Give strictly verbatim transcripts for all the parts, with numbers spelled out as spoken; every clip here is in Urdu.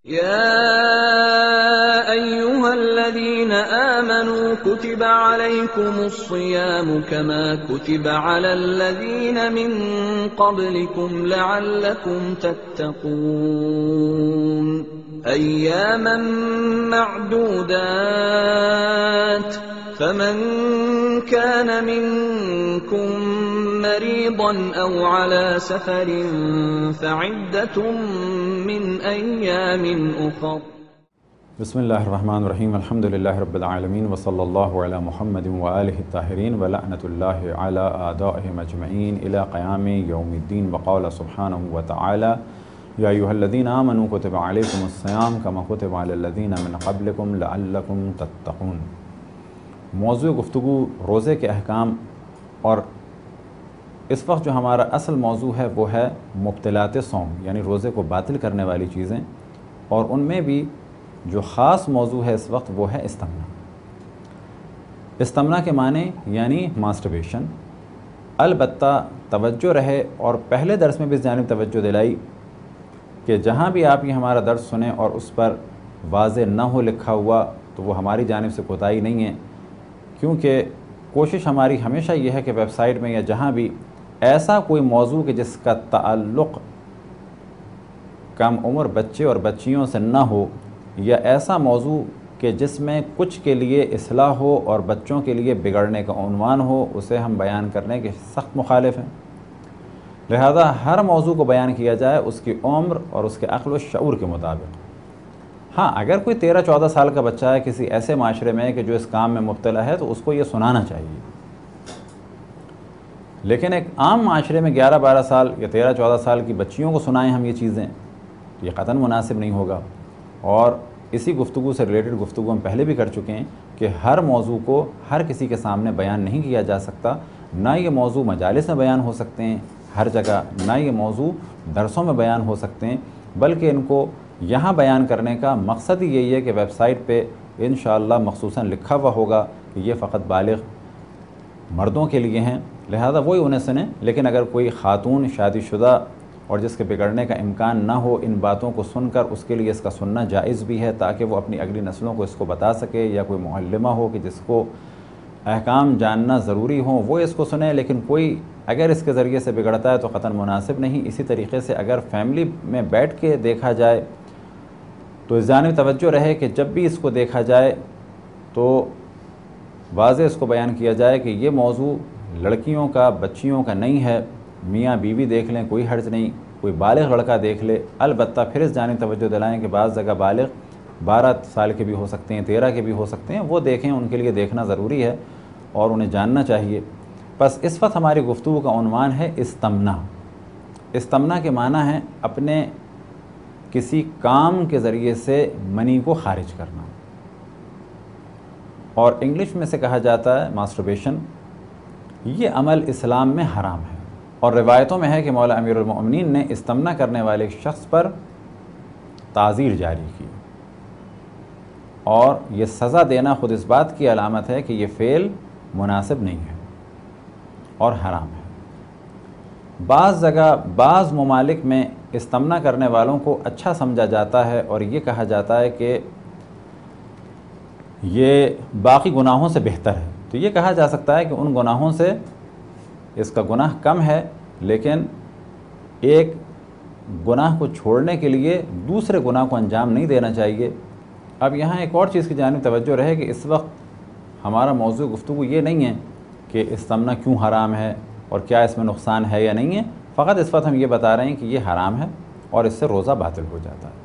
يا أيها الذين آمنوا كتب عليكم الصيام كما كتب على الذين من قبلكم لعلكم تتقون أياما معدودات فمن كان منكم مريضا أو على سفر فعدة من أيام أخر. بسم اللہ الرحمن الرحیم الحمد للہ رب العالمین وصلی اللہ علی محمد وآلہ الطاہرین ولعنۃ اللہ علی اعدائہم اجمعین الی قیام یوم الدین وقال سبحانہ وتعالی یا ایھا الذین آمنوا کتب علیکم الصیام کما کتب علی الذین من قبلکم لعلکم تتقون۔ موضوع گفتگو روزے کے احکام، اور اس وقت جو ہمارا اصل موضوع ہے وہ ہے مبطلات صوم، یعنی روزے کو باطل کرنے والی چیزیں، اور ان میں بھی جو خاص موضوع ہے اس وقت وہ ہے استمنا۔ استمنا کے معنی یعنی ماسٹربیشن۔ البتہ توجہ رہے، اور پہلے درس میں بھی اس جانب توجہ دلائی کہ جہاں بھی آپ یہ ہمارا درس سنیں اور اس پر واضح نہ ہو لکھا ہوا تو وہ ہماری جانب سے کوتاہی نہیں ہے، کیونکہ کوشش ہماری ہمیشہ یہ ہے کہ ویب سائٹ میں یا جہاں بھی ایسا کوئی موضوع کہ جس کا تعلق کم عمر بچے اور بچیوں سے نہ ہو، یا ایسا موضوع کہ جس میں کچھ کے لیے اصلاح ہو اور بچوں کے لیے بگڑنے کا عنوان ہو، اسے ہم بیان کرنے کے سخت مخالف ہیں۔ لہذا ہر موضوع کو بیان کیا جائے اس کی عمر اور اس کے عقل و شعور کے مطابق۔ ہاں، اگر کوئی تیرہ چودہ سال کا بچہ ہے کسی ایسے معاشرے میں کہ جو اس کام میں مبتلا ہے تو اس کو یہ سنانا چاہیے، لیکن ایک عام معاشرے میں گیارہ بارہ سال یا تیرہ چودہ سال کی بچیوں کو سنائیں ہم یہ چیزیں، یہ قطعاً مناسب نہیں ہوگا۔ اور اسی گفتگو سے ریلیٹڈ گفتگو ہم پہلے بھی کر چکے ہیں کہ ہر موضوع کو ہر کسی کے سامنے بیان نہیں کیا جا سکتا، نہ یہ موضوع مجالس میں بیان ہو سکتے ہیں ہر جگہ، نہ یہ موضوع درسوں میں بیان ہو سکتے ہیں، بلکہ ان کو یہاں بیان کرنے کا مقصد ہی یہی ہے کہ ویب سائٹ پہ انشاءاللہ مخصوصاً لکھا ہوا ہوگا کہ یہ فقط بالغ مردوں کے لیے ہیں، لہذا وہی انہیں سنیں۔ لیکن اگر کوئی خاتون شادی شدہ اور جس کے بگڑنے کا امکان نہ ہو، ان باتوں کو سن کر اس کے لیے اس کا سننا جائز بھی ہے، تاکہ وہ اپنی اگلی نسلوں کو اس کو بتا سکے، یا کوئی معلمہ ہو کہ جس کو احکام جاننا ضروری ہوں وہ اس کو سنیں۔ لیکن کوئی اگر اس کے ذریعے سے بگڑتا ہے تو قطعاً مناسب نہیں۔ اسی طریقے سے اگر فیملی میں بیٹھ کے دیکھا جائے تو اس جانب توجہ رہے کہ جب بھی اس کو دیکھا جائے تو واضح اس کو بیان کیا جائے کہ یہ موضوع لڑکیوں کا بچیوں کا نہیں ہے، میاں بیوی دیکھ لیں کوئی حرج نہیں، کوئی بالغ لڑکا دیکھ لے۔ البتہ پھر اس جانب توجہ دلائیں کہ بعض جگہ بالغ بارہ سال کے بھی ہو سکتے ہیں، تیرہ کے بھی ہو سکتے ہیں، وہ دیکھیں، ان کے لیے دیکھنا ضروری ہے اور انہیں جاننا چاہیے۔ بس اس وقت ہماری گفتگو کا عنوان ہے استمنا۔ استمنا کے معنی ہے اپنے کسی کام کے ذریعے سے منی کو خارج کرنا، اور انگلش میں سے کہا جاتا ہے ماسٹربیشن۔ یہ عمل اسلام میں حرام ہے، اور روایتوں میں ہے کہ مولا امیر المؤمنین نے استمنا کرنے والے شخص پر تعزیر جاری کی، اور یہ سزا دینا خود اس بات کی علامت ہے کہ یہ فعل مناسب نہیں ہے اور حرام ہے۔ بعض جگہ بعض ممالک میں استمنا کرنے والوں کو اچھا سمجھا جاتا ہے، اور یہ کہا جاتا ہے کہ یہ باقی گناہوں سے بہتر ہے۔ تو یہ کہا جا سکتا ہے کہ ان گناہوں سے اس کا گناہ کم ہے، لیکن ایک گناہ کو چھوڑنے کے لیے دوسرے گناہ کو انجام نہیں دینا چاہیے۔ اب یہاں ایک اور چیز کی جانب توجہ رہے کہ اس وقت ہمارا موضوع گفتگو یہ نہیں ہے کہ استمنا کیوں حرام ہے اور کیا اس میں نقصان ہے یا نہیں ہے، فقط اس وقت ہم یہ بتا رہے ہیں کہ یہ حرام ہے اور اس سے روزہ باطل ہو جاتا ہے۔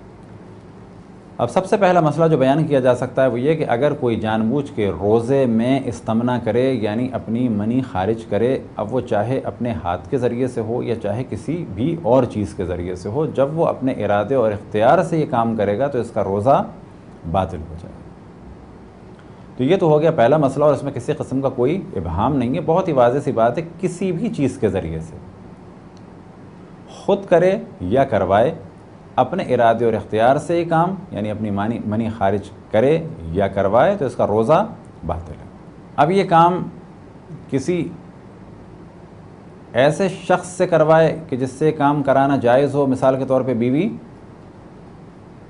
اب سب سے پہلا مسئلہ جو بیان کیا جا سکتا ہے وہ یہ کہ اگر کوئی جان بوجھ کے روزے میں استمنا کرے، یعنی اپنی منی خارج کرے، اب وہ چاہے اپنے ہاتھ کے ذریعے سے ہو یا چاہے کسی بھی اور چیز کے ذریعے سے ہو، جب وہ اپنے ارادے اور اختیار سے یہ کام کرے گا تو اس کا روزہ باطل ہو جائے گا۔ تو یہ تو ہو گیا پہلا مسئلہ، اور اس میں کسی قسم کا کوئی ابہام نہیں ہے، بہت ہی واضح سی بات ہے۔ کسی بھی چیز کے ذریعے سے خود کرے یا کروائے، اپنے ارادے اور اختیار سے یہ کام، یعنی اپنی منی منی خارج کرے یا کروائے، تو اس کا روزہ باطل ہے۔ اب یہ کام کسی ایسے شخص سے کروائے کہ جس سے کام کرانا جائز ہو، مثال کے طور پہ بیوی،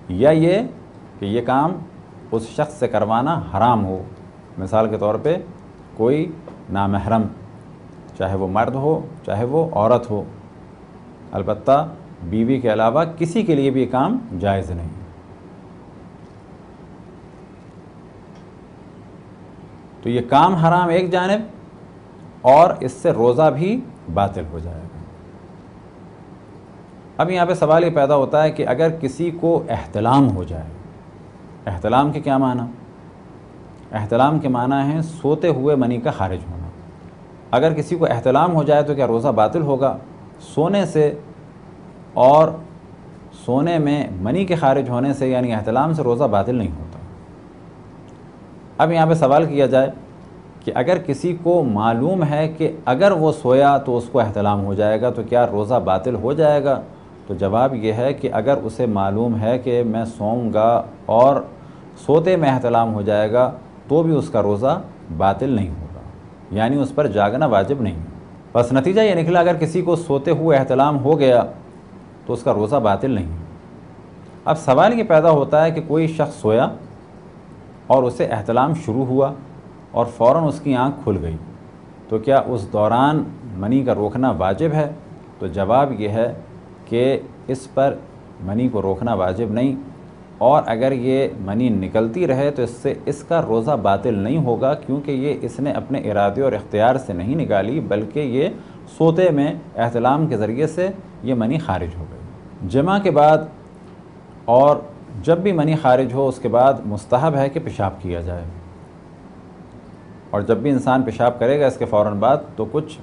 یا یہ کہ یہ کام اس شخص سے کروانا حرام ہو. مثال کے طور پہ کوئی نامحرم، چاہے وہ مرد ہو چاہے وہ عورت ہو، البتہ بیوی کے علاوہ کسی کے لیے بھی یہ کام جائز نہیں. تو یہ کام حرام ایک جانب، اور اس سے روزہ بھی باطل ہو جائے گا. اب یہاں پہ سوال یہ پیدا ہوتا ہے کہ اگر کسی کو احتلام ہو جائے، احتلام کے کیا معنی؟ احتلام کے معنی ہے سوتے ہوئے منی کا خارج ہونا. اگر کسی کو احتلام ہو جائے تو کیا روزہ باطل ہوگا؟ سونے سے اور سونے میں منی کے خارج ہونے سے یعنی احتلام سے روزہ باطل نہیں ہوتا. اب یہاں پہ سوال کیا جائے کہ اگر کسی کو معلوم ہے کہ اگر وہ سویا تو اس کو احتلام ہو جائے گا تو کیا روزہ باطل ہو جائے گا؟ تو جواب یہ ہے کہ اگر اسے معلوم ہے کہ میں سوؤں گا اور سوتے میں احتلام ہو جائے گا تو بھی اس کا روزہ باطل نہیں ہوگا، یعنی اس پر جاگنا واجب نہیں. بس نتیجہ یہ نکلا اگر کسی کو سوتے ہوئے احتلام ہو گیا تو اس کا روزہ باطل نہیں. اب سوال یہ پیدا ہوتا ہے کہ کوئی شخص سویا اور اسے احتلام شروع ہوا اور فوراً اس کی آنکھ کھل گئی، تو کیا اس دوران منی کا روکنا واجب ہے؟ تو جواب یہ ہے کہ اس پر منی کو روکنا واجب نہیں، اور اگر یہ منی نکلتی رہے تو اس سے اس کا روزہ باطل نہیں ہوگا، کیونکہ یہ اس نے اپنے ارادے اور اختیار سے نہیں نکالی بلکہ یہ سوتے میں احتلام کے ذریعے سے یہ منی خارج ہو گئی. جمع کے بعد اور جب بھی منی خارج ہو اس کے بعد مستحب ہے کہ پیشاب کیا جائے، اور جب بھی انسان پیشاب کرے گا اس کے فوراً بعد تو کچھ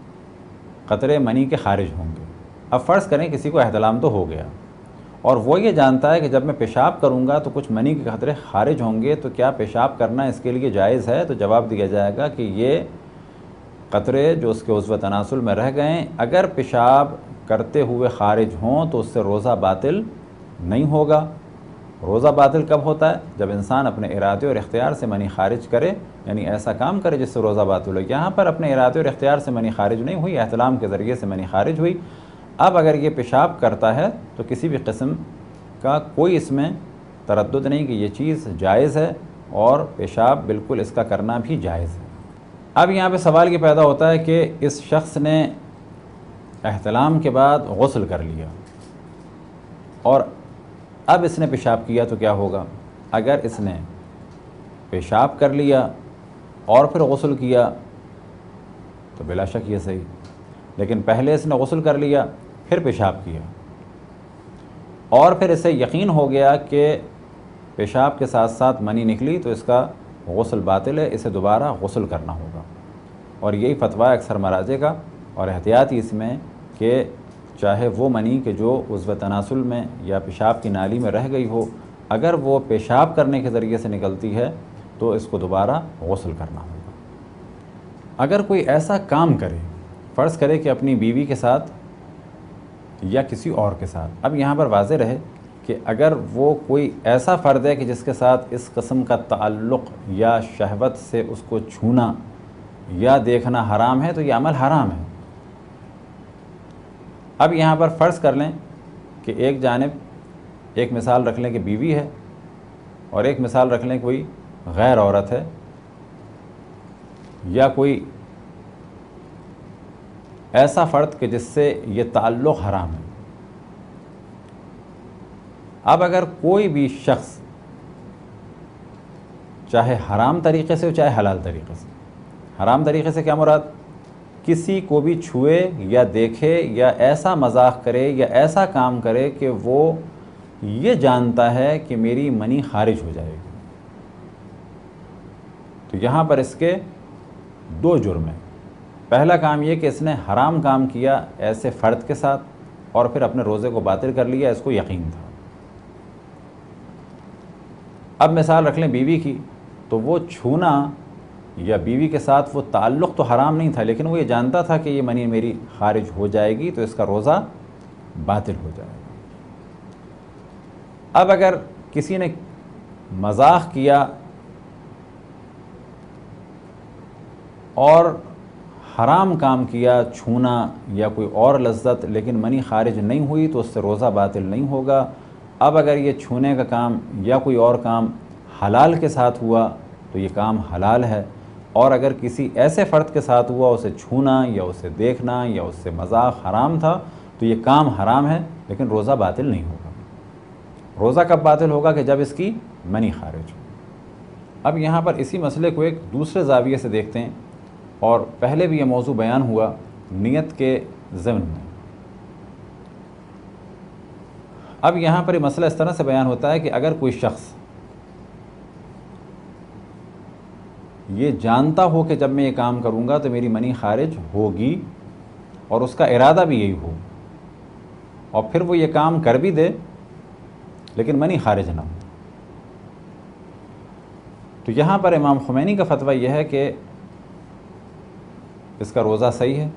قطرے منی کے خارج ہوں گے. اب فرض کریں کسی کو احتلام تو ہو گیا اور وہ یہ جانتا ہے کہ جب میں پیشاب کروں گا تو کچھ منی کے قطرے خارج ہوں گے، تو کیا پیشاب کرنا اس کے لیے جائز ہے؟ تو جواب دیا جائے گا کہ یہ قطرے جو اس کے عضو تناسل میں رہ گئے اگر پیشاب کرتے ہوئے خارج ہوں تو اس سے روزہ باطل نہیں ہوگا. روزہ باطل کب ہوتا ہے؟ جب انسان اپنے ارادے اور اختیار سے منی خارج کرے، یعنی ایسا کام کرے جس سے روزہ باطل ہو. یہاں پر اپنے ارادے اور اختیار سے منی خارج نہیں ہوئی، احتلام کے ذریعے سے منی خارج ہوئی. اب اگر یہ پیشاب کرتا ہے تو کسی بھی قسم کا کوئی اس میں تردد نہیں کہ یہ چیز جائز ہے، اور پیشاب بالکل اس کا کرنا بھی جائز ہے. اب یہاں پہ سوال یہ پیدا ہوتا ہے کہ اس شخص نے احتلام کے بعد غسل کر لیا اور اب اس نے پیشاب کیا تو کیا ہوگا؟ اگر اس نے پیشاب کر لیا اور پھر غسل کیا تو بلا شک یہ صحیح، لیکن پہلے اس نے غسل کر لیا پھر پیشاب کیا اور پھر اسے یقین ہو گیا کہ پیشاب کے ساتھ ساتھ منی نکلی تو اس کا غسل باطل ہے، اسے دوبارہ غسل کرنا ہوگا. اور یہی فتویٰ اکثر مراجع کا، اور احتیاطی اس میں کہ چاہے وہ منی کہ جو عضو تناسل میں یا پیشاب کی نالی میں رہ گئی ہو، اگر وہ پیشاب کرنے کے ذریعے سے نکلتی ہے تو اس کو دوبارہ غسل کرنا ہوگا. اگر کوئی ایسا کام کرے، فرض کرے کہ اپنی بیوی کے ساتھ یا کسی اور کے ساتھ، اب یہاں پر واضح رہے کہ اگر وہ کوئی ایسا فرد ہے کہ جس کے ساتھ اس قسم کا تعلق یا شہوت سے اس کو چھونا یا دیکھنا حرام ہے تو یہ عمل حرام ہے. اب یہاں پر فرض کر لیں کہ ایک جانب ایک مثال رکھ لیں کہ بیوی ہے اور ایک مثال رکھ لیں کوئی غیر عورت ہے یا کوئی ایسا فرد کہ جس سے یہ تعلق حرام ہے. اب اگر کوئی بھی شخص چاہے حرام طریقے سے ہو چاہے حلال طریقے سے، حرام طریقے سے کیا مراد؟ کسی کو بھی چھوئے یا دیکھے یا ایسا مذاق کرے یا ایسا کام کرے کہ وہ یہ جانتا ہے کہ میری منی خارج ہو جائے گی. تو یہاں پر اس کے دو جرم ہیں. پہلا کام یہ کہ اس نے حرام کام کیا ایسے فرد کے ساتھ اور پھر اپنے روزے کو باطل کر لیا، اس کو یقین تھا. اب مثال رکھ لیں بیوی کی، تو وہ چھونا یا بیوی کے ساتھ وہ تعلق تو حرام نہیں تھا لیکن وہ یہ جانتا تھا کہ یہ منی میری خارج ہو جائے گی تو اس کا روزہ باطل ہو جائے گا. اب اگر کسی نے مذاق کیا اور حرام کام کیا، چھونا یا کوئی اور لذت، لیکن منی خارج نہیں ہوئی تو اس سے روزہ باطل نہیں ہوگا. اب اگر یہ چھونے کا کام یا کوئی اور کام حلال کے ساتھ ہوا تو یہ کام حلال ہے، اور اگر کسی ایسے فرد کے ساتھ ہوا اسے چھونا یا اسے دیکھنا یا اس سے مذاق حرام تھا تو یہ کام حرام ہے، لیکن روزہ باطل نہیں ہوگا۔ روزہ کب باطل ہوگا؟ کہ جب اس کی منی خارج ہو۔ اب یہاں پر اسی مسئلے کو ایک دوسرے زاویے سے دیکھتے ہیں، اور پہلے بھی یہ موضوع بیان ہوا نیت کے ضمن میں۔ اب یہاں پر یہ مسئلہ اس طرح سے بیان ہوتا ہے کہ اگر کوئی شخص یہ جانتا ہو کہ جب میں یہ کام کروں گا تو میری منی خارج ہوگی، اور اس کا ارادہ بھی یہی ہو، اور پھر وہ یہ کام کر بھی دے لیکن منی خارج نہ ہو، تو یہاں پر امام خمینی کا فتویٰ یہ ہے کہ اس کا روزہ صحیح ہے۔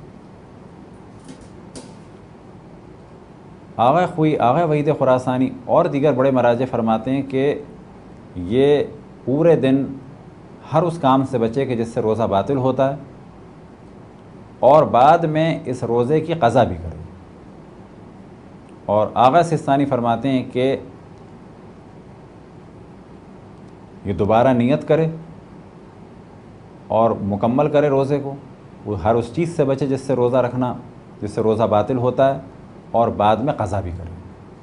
آغا خوئی آغا وحید خراسانی اور دیگر بڑے مراجع فرماتے ہیں کہ یہ پورے دن ہر اس کام سے بچے کہ جس سے روزہ باطل ہوتا ہے، اور بعد میں اس روزے کی قضا بھی کرے۔ اور آغا سستانی فرماتے ہیں کہ یہ دوبارہ نیت کرے اور مکمل کرے روزے کو، وہ ہر اس چیز سے بچے جس سے روزہ رکھنا جس سے روزہ باطل ہوتا ہے، اور بعد میں قضا بھی کرے۔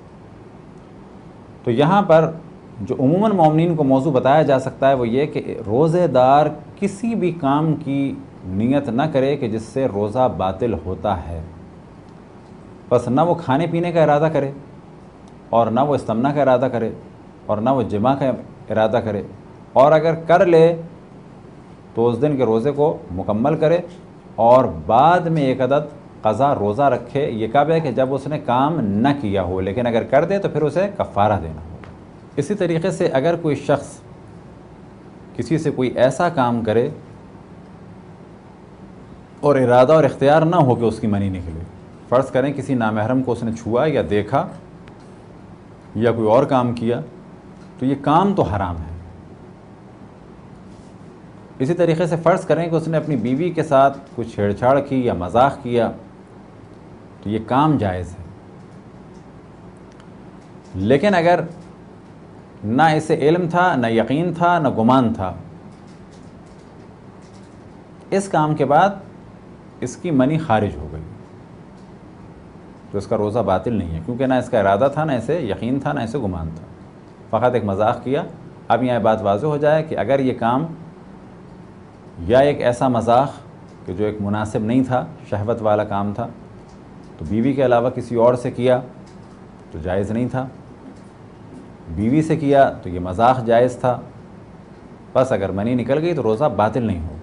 تو یہاں پر جو عموماً مومنین کو موضوع بتایا جا سکتا ہے وہ یہ کہ روزے دار کسی بھی کام کی نیت نہ کرے کہ جس سے روزہ باطل ہوتا ہے، بس نہ وہ کھانے پینے کا ارادہ کرے، اور نہ وہ استمنا کا ارادہ کرے، اور نہ وہ جماع کا ارادہ کرے، اور اگر کر لے تو اس دن کے روزے کو مکمل کرے، اور بعد میں ایک عدد قضا روزہ رکھے۔ یہ کب ہے؟ کہ جب اس نے کام نہ کیا ہو، لیکن اگر کر دے تو پھر اسے کفارہ دینا ہو۔ اسی طریقے سے اگر کوئی شخص کسی سے کوئی ایسا کام کرے اور ارادہ اور اختیار نہ ہو کہ اس کی منی نکلے، فرض کریں کسی نامحرم کو اس نے چھوا یا دیکھا یا کوئی اور کام کیا، تو یہ کام تو حرام ہے۔ اسی طریقے سے فرض کریں کہ اس نے اپنی بیوی کے ساتھ کچھ چھیڑ چھاڑ کی یا مذاق کیا، تو یہ کام جائز ہے، لیکن اگر نہ اسے علم تھا، نہ یقین تھا، نہ گمان تھا، اس کام کے بعد اس کی منی خارج ہو گئی، تو اس کا روزہ باطل نہیں ہے، کیونکہ نہ اس کا ارادہ تھا، نہ اسے یقین تھا، نہ اسے گمان تھا، فقط ایک مذاق کیا۔ اب یہاں بات واضح ہو جائے کہ اگر یہ کام یا ایک ایسا مذاق کہ جو ایک مناسب نہیں تھا، شہوت والا کام تھا، تو بیوی کے علاوہ کسی اور سے کیا تو جائز نہیں تھا، بیوی سے کیا تو یہ مذاق جائز تھا، بس اگر منی نکل گئی تو روزہ باطل نہیں ہوگا۔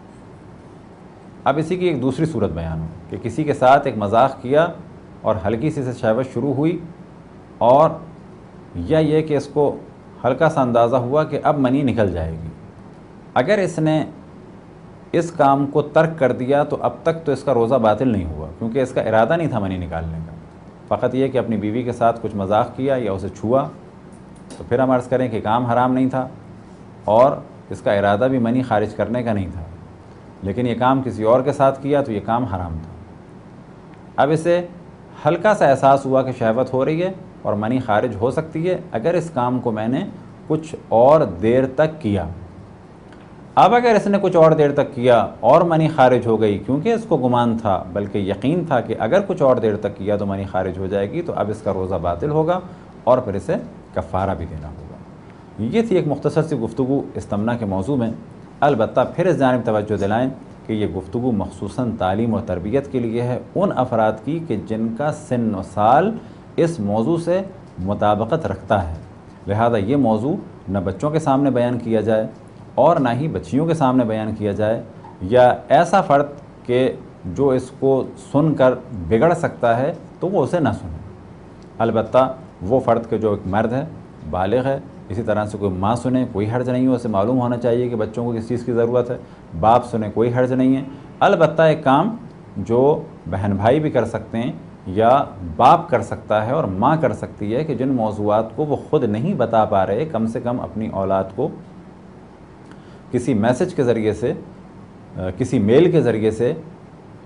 اب اسی کی ایک دوسری صورت بیان ہو کہ کسی کے ساتھ ایک مذاق کیا اور ہلکی سی سے شہوت شروع ہوئی، اور یا یہ کہ اس کو ہلکا سا اندازہ ہوا کہ اب منی نکل جائے گی، اگر اس نے اس کام کو ترک کر دیا تو اب تک تو اس کا روزہ باطل نہیں ہوا، کیونکہ اس کا ارادہ نہیں تھا منی نکالنے کا، فقط یہ کہ اپنی بیوی کے ساتھ کچھ مذاق کیا یا اسے چھوا، تو پھر ہم عرض کریں کہ کام حرام نہیں تھا اور اس کا ارادہ بھی منی خارج کرنے کا نہیں تھا، لیکن یہ کام کسی اور کے ساتھ کیا تو یہ کام حرام تھا۔ اب اسے ہلکا سا احساس ہوا کہ شہوت ہو رہی ہے اور منی خارج ہو سکتی ہے اگر اس کام کو میں نے کچھ اور دیر تک کیا۔ اب اگر اس نے کچھ اور دیر تک کیا اور منی خارج ہو گئی، کیونکہ اس کو گمان تھا بلکہ یقین تھا کہ اگر کچھ اور دیر تک کیا تو منی خارج ہو جائے گی، تو اب اس کا روزہ باطل ہوگا اور پھر اسے کفارہ بھی دینا ہوگا۔ یہ تھی ایک مختصر سی گفتگو استمنا کے موضوع میں۔ البتہ پھر اس جانب توجہ دلائیں کہ یہ گفتگو مخصوصاً تعلیم اور تربیت کے لیے ہے، ان افراد کی کہ جن کا سن و سال اس موضوع سے مطابقت رکھتا ہے، لہذا یہ موضوع نہ بچوں کے سامنے بیان کیا جائے اور نہ ہی بچیوں کے سامنے بیان کیا جائے، یا ایسا فرد کہ جو اس کو سن کر بگڑ سکتا ہے تو وہ اسے نہ سنے۔ البتہ وہ فرد کہ جو ایک مرد ہے، بالغ ہے، اسی طرح سے کوئی ماں سنے کوئی حرج نہیں ہے، اسے معلوم ہونا چاہیے کہ بچوں کو کس چیز کی ضرورت ہے، باپ سنے کوئی حرج نہیں ہے۔ البتہ ایک کام جو بہن بھائی بھی کر سکتے ہیں یا باپ کر سکتا ہے اور ماں کر سکتی ہے کہ جن موضوعات کو وہ خود نہیں بتا پا رہے، کم سے کم اپنی اولاد کو کسی میسج کے ذریعے سے، کسی میل کے ذریعے سے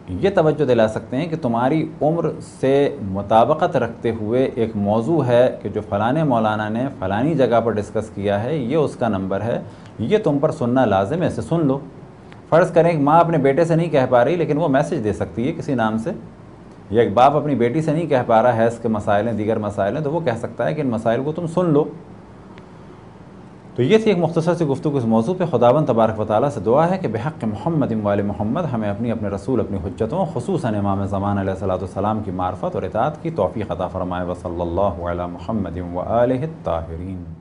یہ توجہ دلا سکتے ہیں کہ تمہاری عمر سے مطابقت رکھتے ہوئے ایک موضوع ہے کہ جو فلاں مولانا نے فلانی جگہ پر ڈسکس کیا ہے، یہ اس کا نمبر ہے، یہ تم پر سننا لازم ہے، اسے سن لو۔ فرض کریں کہ ماں اپنے بیٹے سے نہیں کہہ پا رہی لیکن وہ میسج دے سکتی ہے کسی نام سے، یا ایک باپ اپنی بیٹی سے نہیں کہہ پا رہا حیض کے مسائل ہیں، دیگر مسائل ہیں، تو وہ کہہ سکتا ہے کہ ان مسائل کو تم سن لو۔ تو یہ تھی ایک مختصر سی گفتگو اس موضوع پہ۔ خداوند تبارک و تعالیٰ سے دعا ہے کہ بحق محمد وآل محمد ہمیں اپنی اپنے رسول اپنی حجتوں خصوصاً امام زمان علیہ الصلوۃ والسلام کی معرفت اور اطاعت کی توفیق عطا فرمائے۔ وصلی اللہ علی محمد وآلہ الطاہرین۔